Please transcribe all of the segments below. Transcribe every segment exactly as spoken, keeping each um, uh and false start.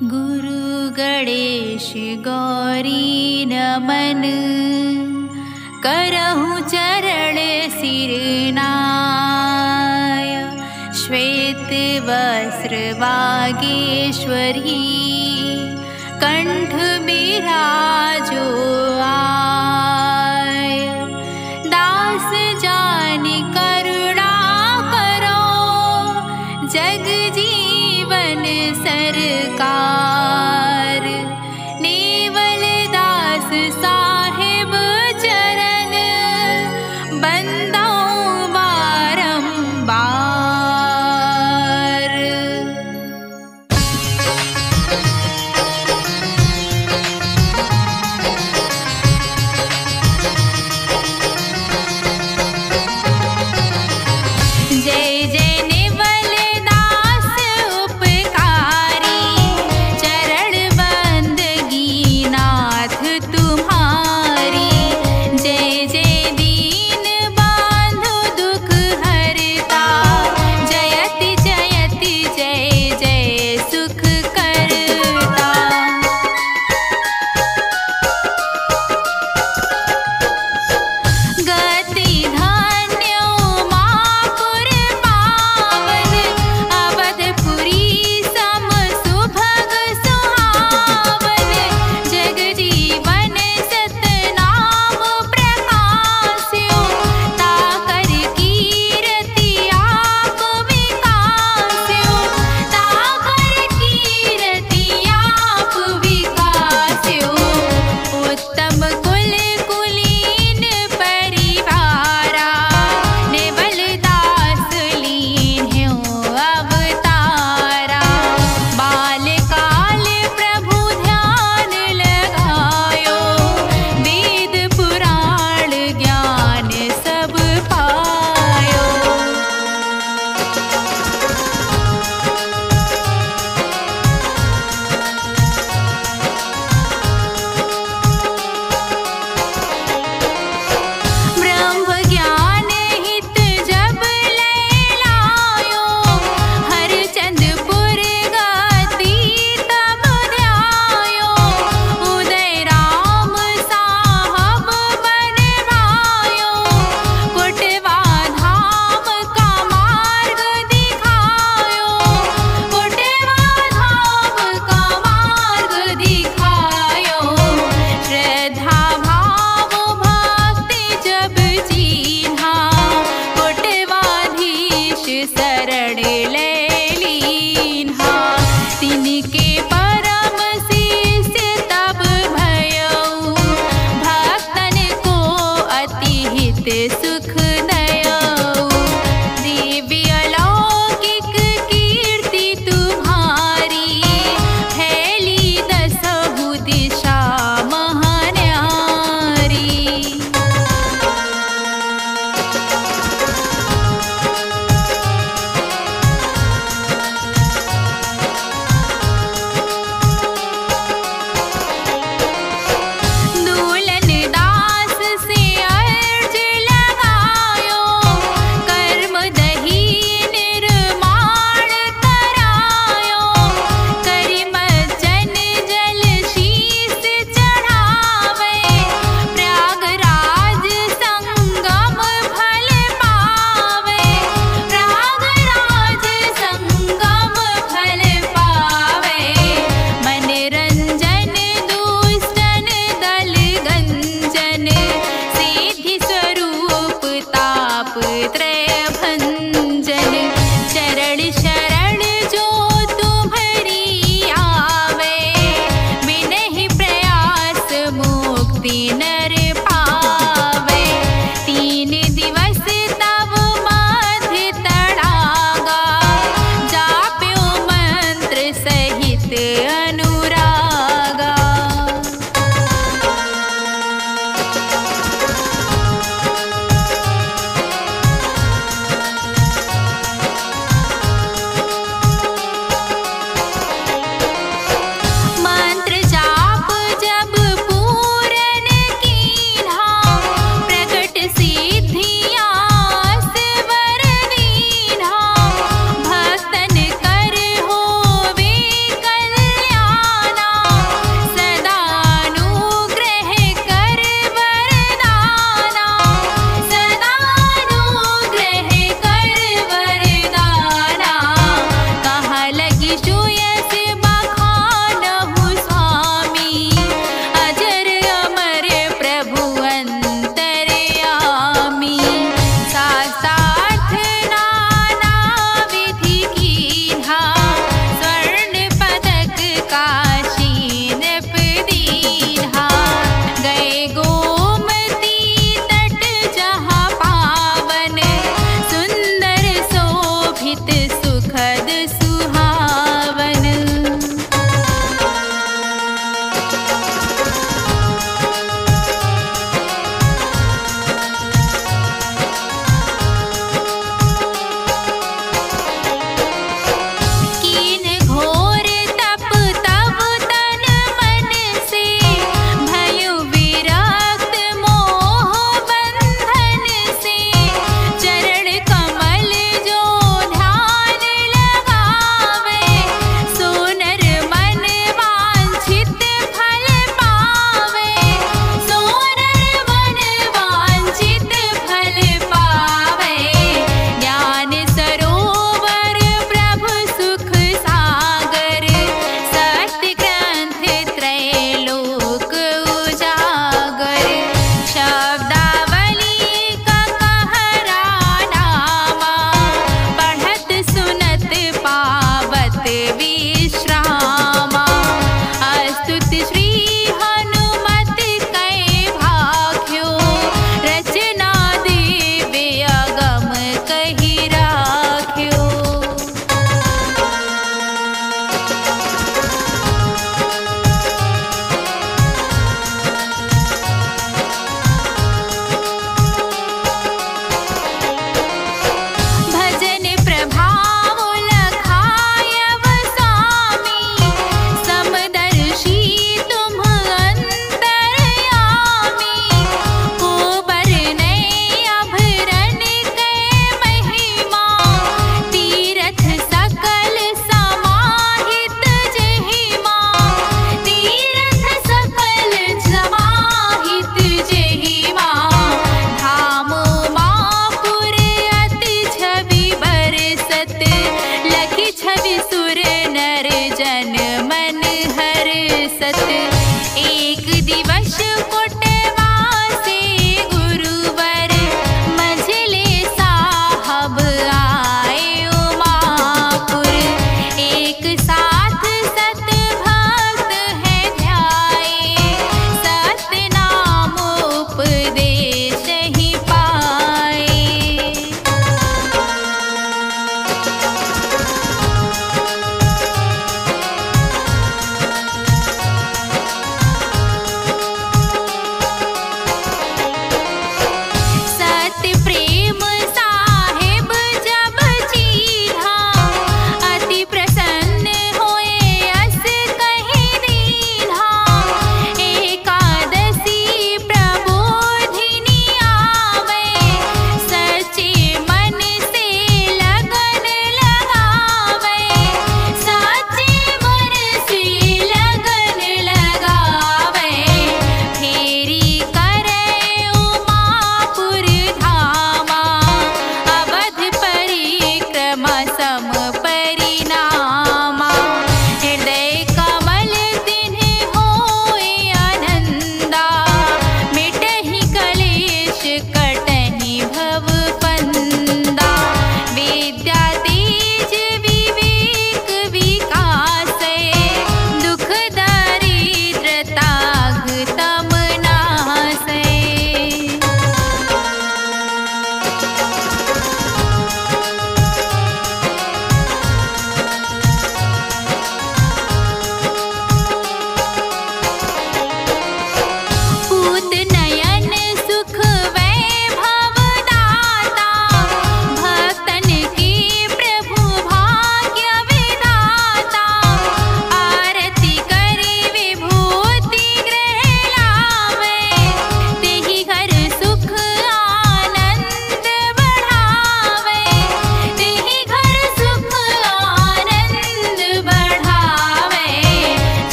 गुरु गणेश गौरी नमन, करहु चरण सिरनाय। श्वेत वस्त्र वागेश्वरी, कंठ बिराजो आय। दास जानि करुणा करो, जग जीवन सरकार। नेवल दास साहिब चरण, बंदो बारंबार। जय जय नेवल दास उपकारी, चरण बंदगी नाथ तुम्हारी। जय जय दीन बांधो दुख हरता, जयति जयति जय जय सुख करता। गति धन्यो मापुर पावन, अवधपुरी सम सुभग सुहावन। जग जीवन सतनाम प्रकाश्यो, ताकर कीरति आप विकास्यो। ताकर कीरति आप विकास्यो। उत्तम कुल कुलीन परिवारा, नेवल दास लीन्ह्यो अवतारा। बालकाल प्रभु ध्यान लगायो, वेद पुराण ज्ञान सब पायो। ब्रह्म ज्ञान हित जब लैलायो, हरचंदपुर गति तब ध्यायो। उदय राम साहब बन भायो, कोटवा धाम का मार्ग दिखायो। कोटवा धाम का मार्ग दिखायो। श्रद्धा भाव भक्ति जब जीन्हा, कोटवाधीश शरण ले लीन्हा। तिनके परम शिष्य तब भयऊ, भक्तन को अति हित सुख दयऊ। दिव्य अलौकिक कीर्ति तुम्हारी, फैली दसहु दिशा महान्यारी।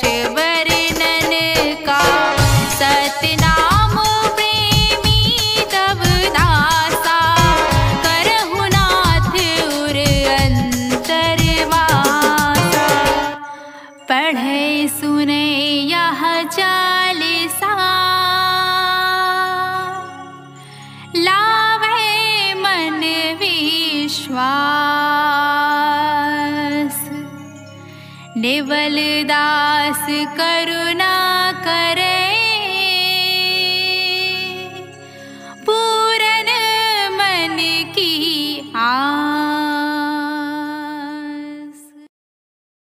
वर्णन का। सतनाम प्रेमी तब दासा, करहु नाथ उर अंतरवासा। पढ़े सुने यह चालीसा, लावे मन विश्वास। नेवल दास करुणा करे,